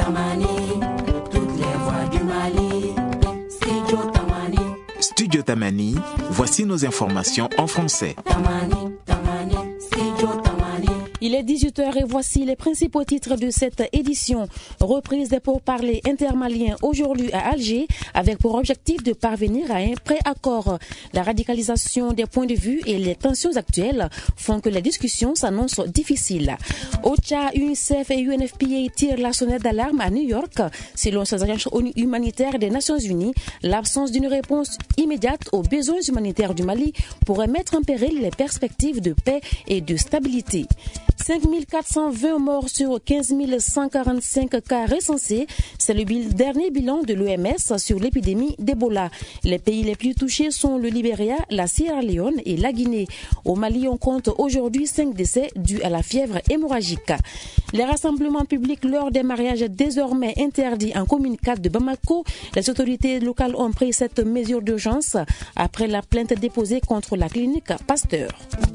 Tamani, toutes les voix du Mali. Studio Tamani. Studio Tamani, voici nos informations en français. Tamani, Tamani, Studio Tamani. Il est 18h et voici les principaux titres de cette édition. Reprise des pourparlers intermaliens aujourd'hui à Alger avec pour objectif de parvenir à un pré-accord. La radicalisation des points de vue et les tensions actuelles font que les discussions s'annoncent difficiles. OCHA, UNICEF et UNFPA tirent la sonnette d'alarme à New York. Selon ces agences humanitaires des Nations Unies, l'absence d'une réponse immédiate aux besoins humanitaires du Mali pourrait mettre en péril les perspectives de paix et de stabilité. 5 420 morts sur 15 145 cas recensés. C'est le dernier bilan de l'OMS sur l'épidémie d'Ebola. Les pays les plus touchés sont le Libéria, la Sierra Leone et la Guinée. Au Mali, on compte aujourd'hui 5 décès dus à la fièvre hémorragique. Les rassemblements publics lors des mariages désormais interdits en commune 4 de Bamako. Les autorités locales ont pris cette mesure d'urgence après la plainte déposée contre la clinique Pasteur.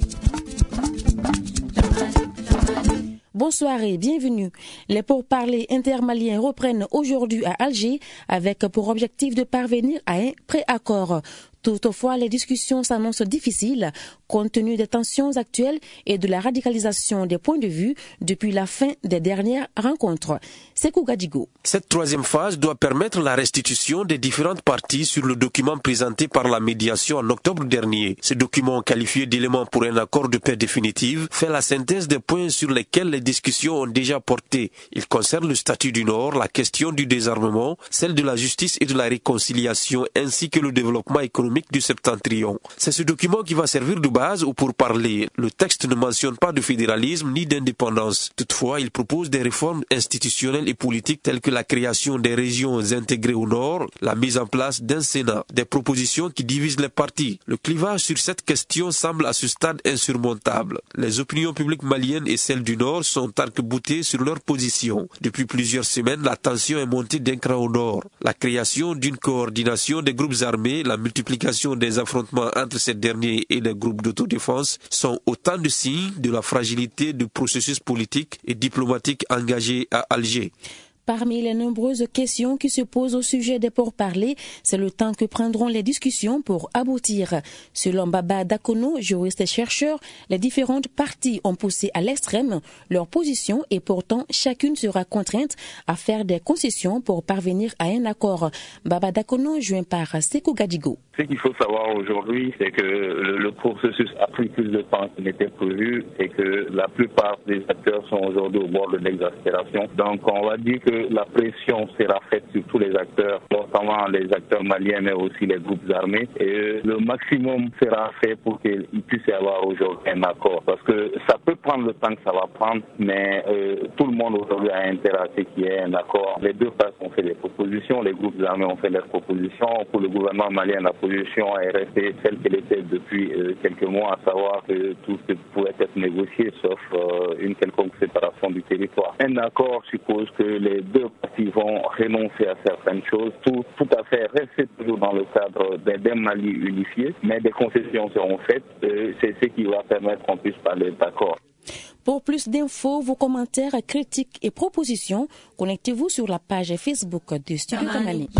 Bonsoir et bienvenue. Les pourparlers intermaliens reprennent aujourd'hui à Alger avec pour objectif de parvenir à un pré-accord. Toutefois, les discussions s'annoncent difficiles compte tenu des tensions actuelles et de la radicalisation des points de vue depuis la fin des dernières rencontres. Sekou Gadigo. Cette troisième phase doit permettre la restitution des différentes parties sur le document présenté par la médiation en octobre dernier. Ce document, qualifié d'élément pour un accord de paix définitive, fait la synthèse des points sur lesquels les discussions ont déjà porté. Il concerne le statut du Nord, la question du désarmement, celle de la justice et de la réconciliation, ainsi que le développement économique du septentrion. C'est ce document qui va servir de base ou pour parler. Le texte ne mentionne pas de fédéralisme ni d'indépendance. Toutefois, il propose des réformes institutionnelles et politiques telles que la création des régions intégrées au Nord, la mise en place d'un Sénat, des propositions qui divisent les partis. Le clivage sur cette question semble à ce stade insurmontable. Les opinions publiques maliennes et celles du Nord sont arc-boutées sur leur position. Depuis plusieurs semaines, la tension est montée d'un cran au Nord. La création d'une coordination des groupes armés, la multiplication des affrontements entre ces derniers et les groupes d'autodéfense sont autant de signes de la fragilité du processus politique et diplomatique engagé à Alger. Parmi les nombreuses questions qui se posent au sujet des pourparlers, c'est le temps que prendront les discussions pour aboutir. Selon Baba Dakono, juriste et chercheur, les différentes parties ont poussé à l'extrême leur position et pourtant chacune sera contrainte à faire des concessions pour parvenir à un accord. Baba Dakono, joint par Sekou Gadigo. Ce qu'il faut savoir aujourd'hui, c'est que le processus a pris plus de temps qu'il n'était prévu et que la plupart des acteurs sont aujourd'hui au bord de l'exaspération. Donc on va dire que la pression sera faite sur tous les acteurs, notamment les acteurs maliens mais aussi les groupes armés. Et le maximum sera fait pour qu'il puisse y avoir aujourd'hui un accord. Parce que ça peut prendre le temps que ça va prendre, mais tout le monde aujourd'hui a intérêt à ce qu'il y ait un accord. Les deux parties ont fait des propositions, les groupes armés ont fait leurs propositions. Pour le gouvernement malien, la position est restée celle qu'elle était depuis quelques mois, à savoir que tout ce pouvait être négocié sauf une quelconque séparation du territoire. Un accord suppose que les deux parties vont renoncer à certaines choses, tout à fait rester toujours dans le cadre d'un Mali unifié, mais des concessions seront faites, c'est ce qui va permettre qu'on puisse parler d'accord. Pour plus d'infos, vos commentaires, critiques et propositions, connectez-vous sur la page Facebook de Studio Tamani.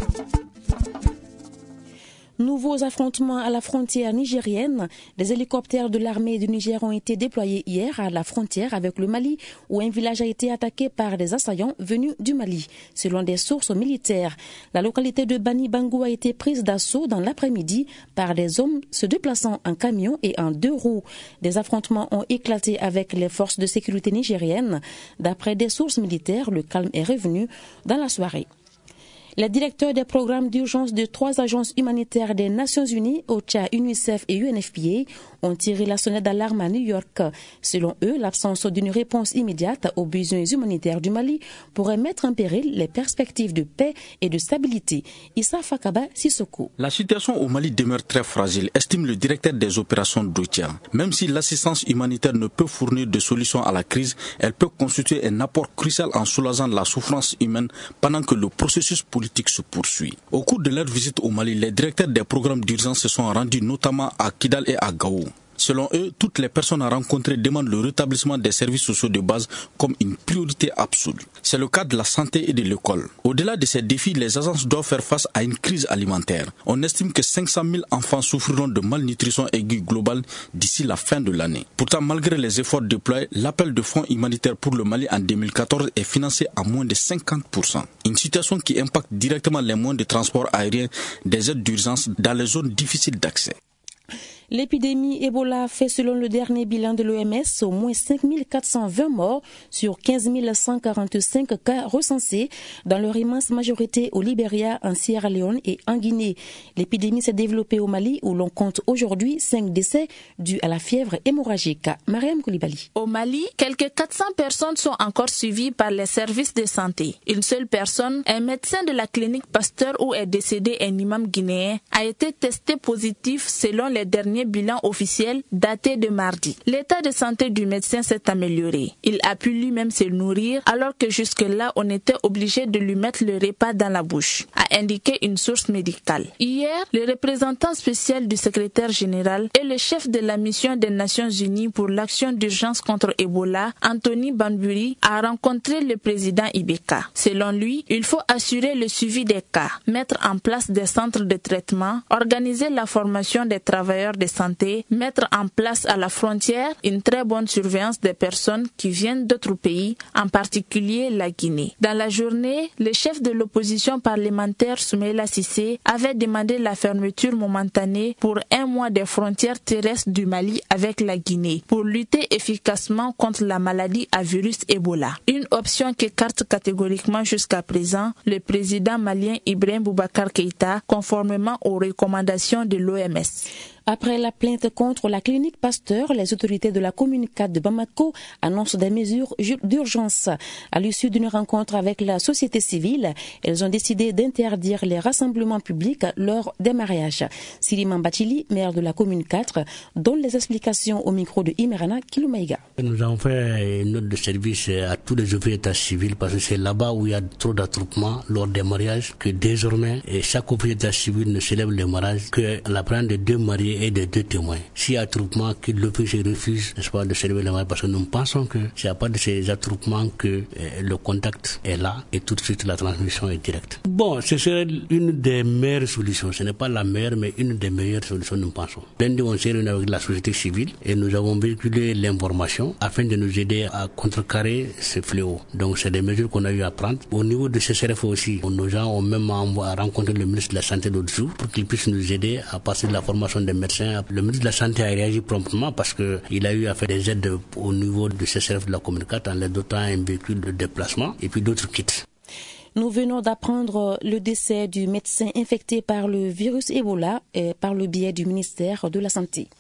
Nouveaux affrontements à la frontière nigérienne. Des hélicoptères de l'armée du Niger ont été déployés hier à la frontière avec le Mali, où un village a été attaqué par des assaillants venus du Mali. Selon des sources militaires, la localité de Bani Bangou a été prise d'assaut dans l'après-midi par des hommes se déplaçant en camion et en 2 roues. Des affrontements ont éclaté avec les forces de sécurité nigériennes. D'après des sources militaires, le calme est revenu dans la soirée. Les directeurs des programmes d'urgence de 3 agences humanitaires des Nations Unies, OCHA, UNICEF et UNFPA, ont tiré la sonnette d'alarme à New York. Selon eux, l'absence d'une réponse immédiate aux besoins humanitaires du Mali pourrait mettre en péril les perspectives de paix et de stabilité. Issa Fakaba Sissoko. La situation au Mali demeure très fragile, estime le directeur des opérations d'OCHA. Même si l'assistance humanitaire ne peut fournir de solutions à la crise, elle peut constituer un apport crucial en soulageant la souffrance humaine pendant que le processus politique se poursuit. Au cours de leur visite au Mali, les directeurs des programmes d'urgence se sont rendus notamment à Kidal et à Gao. Selon eux, toutes les personnes rencontrées demandent le rétablissement des services sociaux de base comme une priorité absolue. C'est le cas de la santé et de l'école. Au-delà de ces défis, les agences doivent faire face à une crise alimentaire. On estime que 500 000 enfants souffriront de malnutrition aiguë globale d'ici la fin de l'année. Pourtant, malgré les efforts déployés, l'appel de fonds humanitaires pour le Mali en 2014 est financé à moins de 50%. Une situation qui impacte directement les moyens de transport aérien des aides d'urgence dans les zones difficiles d'accès. L'épidémie Ebola fait, selon le dernier bilan de l'OMS, au moins 5 420 morts sur 15 145 cas recensés, dans leur immense majorité au Libéria, en Sierra Leone et en Guinée. L'épidémie s'est développée au Mali, où l'on compte aujourd'hui 5 décès dus à la fièvre hémorragique. Mariam Koulibaly. Au Mali, quelques 400 personnes sont encore suivies par les services de santé. Une seule personne, un médecin de la clinique Pasteur où est décédé un imam guinéen, a été testé positif selon les derniers bilan officiel daté de mardi. L'état de santé du médecin s'est amélioré. Il a pu lui-même se nourrir alors que jusque-là on était obligé de lui mettre le repas dans la bouche, a indiqué une source médicale. Hier, le représentant spécial du secrétaire général et le chef de la mission des Nations Unies pour l'action d'urgence contre Ebola, Anthony Banbury, a rencontré le président Ibeka. Selon lui, il faut assurer le suivi des cas, mettre en place des centres de traitement, organiser la formation des travailleurs de santé, mettre en place à la frontière une très bonne surveillance des personnes qui viennent d'autres pays, en particulier la Guinée. Dans la journée, le chef de l'opposition parlementaire Soumaïla Cissé avait demandé la fermeture momentanée pour 1 mois des frontières terrestres du Mali avec la Guinée pour lutter efficacement contre la maladie à virus Ebola. Une option qu'écarte catégoriquement jusqu'à présent le président malien Ibrahim Boubacar Keïta conformément aux recommandations de l'OMS. Après la plainte contre la clinique Pasteur, les autorités de la commune 4 de Bamako annoncent des mesures d'urgence. À l'issue d'une rencontre avec la société civile, elles ont décidé d'interdire les rassemblements publics lors des mariages. Siliman Batili, maire de la commune 4, donne les explications au micro de Imerana Kiloumaïga. Nous avons fait une note de service à tous les officiers d'état civil parce que c'est là-bas où il y a trop d'attroupements lors des mariages que désormais chaque officier d'état civil ne célèbre le mariage que la présence de 2 mariés et de 2 témoins. S'il y a attroupement, que l'officier refuse, n'est-ce pas, de célébrer le mariage, parce que nous pensons que s'il n'y a pas de ces attroupements que le contact est là et tout de suite la transmission est directe. Bon, ce serait une des meilleures solutions. Ce n'est pas la meilleure, mais une des meilleures solutions, nous pensons. Lundi, on s'est réunis avec la société civile et nous avons véhiculé l'information afin de nous aider à contrecarrer ce fléau. Donc, c'est des mesures qu'on a eu à prendre. Au niveau de CCRF aussi, nos gens ont même rencontré le ministre de la Santé l'autre jour pour qu'il puisse nous aider à passer de la formation des médecins. Le ministre de la Santé a réagi promptement parce qu'il a eu à faire des aides au niveau du CCRF de la commune 4 en leur dotant un véhicule de déplacement et puis d'autres kits. Nous venons d'apprendre le décès du médecin infecté par le virus Ebola par le biais du ministère de la Santé.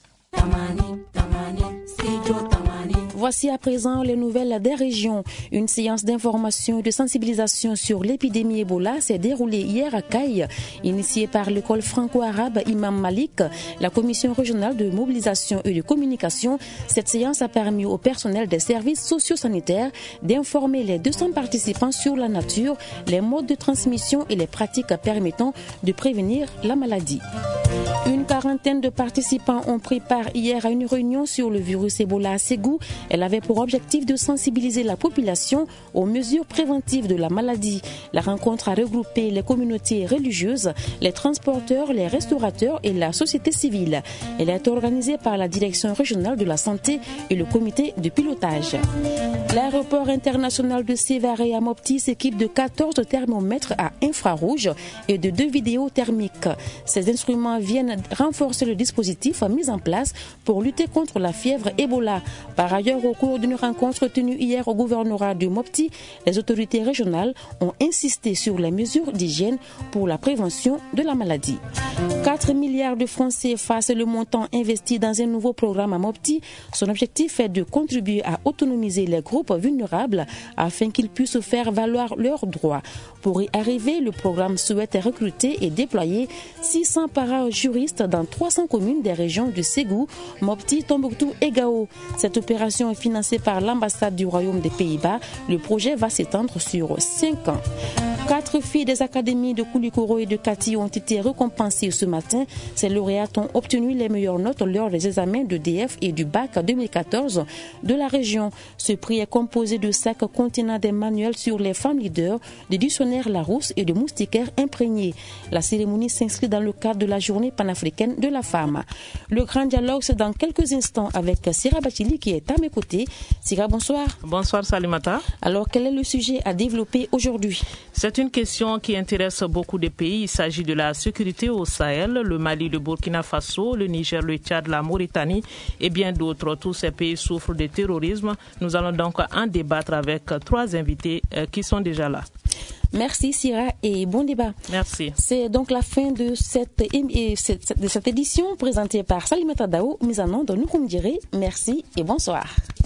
Voici à présent les nouvelles des régions. Une séance d'information et de sensibilisation sur l'épidémie Ebola s'est déroulée hier à Caille, initiée par l'école franco-arabe Imam Malik, la commission régionale de mobilisation et de communication. Cette séance a permis au personnel des services socio-sanitaires d'informer les 200 participants sur la nature, les modes de transmission et les pratiques permettant de prévenir la maladie. Une quarantaine de participants ont pris part hier à une réunion sur le virus Ebola à Ségou. Elle avait pour objectif de sensibiliser la population aux mesures préventives de la maladie. La rencontre a regroupé les communautés religieuses, les transporteurs, les restaurateurs et la société civile. Elle est organisée par la direction régionale de la santé et le comité de pilotage. L'aéroport international de Sévaré à Mopti s'équipe de 14 thermomètres à infrarouge et de 2 vidéos thermiques. Ces instruments viennent renforcer le dispositif mis en place pour lutter contre la fièvre Ebola. Par ailleurs, au cours d'une rencontre tenue hier au gouvernorat de Mopti, les autorités régionales ont insisté sur les mesures d'hygiène pour la prévention de la maladie. 4 milliards de francs CFA, c'est le montant investi dans un nouveau programme à Mopti. Son objectif est de contribuer à autonomiser les groupes vulnérables afin qu'ils puissent faire valoir leurs droits. Pour y arriver, le programme souhaite recruter et déployer 600 para-juristes dans 300 communes des régions de Ségou, Mopti, Tombouctou et Gao. Cette opération édition financée par l'ambassade du Royaume des Pays-Bas. Le projet va s'étendre sur 5 ans. 4 filles des académies de Koulikoro et de Kati ont été récompensées ce matin. Ces lauréates ont obtenu les meilleures notes lors des examens de DF et du bac 2014 de la région. Ce prix est composé de sacs contenant des manuels sur les femmes leaders, des dictionnaires Larousse et de moustiquaires imprégnés. La cérémonie s'inscrit dans le cadre de la journée panafricaine de la femme. Le grand dialogue, c'est dans quelques instants avec Sira Bachili qui est à mes côtés. Sira, bonsoir. Bonsoir Salimata. Alors, quel est le sujet à développer aujourd'hui? C'est une question qui intéresse beaucoup de pays. Il s'agit de la sécurité au Sahel, le Mali, le Burkina Faso, le Niger, le Tchad, la Mauritanie et bien d'autres. Tous ces pays souffrent de terrorisme. Nous allons donc en débattre avec 3 invités qui sont déjà là. Merci Sira et bon débat. Merci. C'est donc la fin de cette édition présentée par Salimata Dao, mise en onde de Nukumdire. Merci et bonsoir.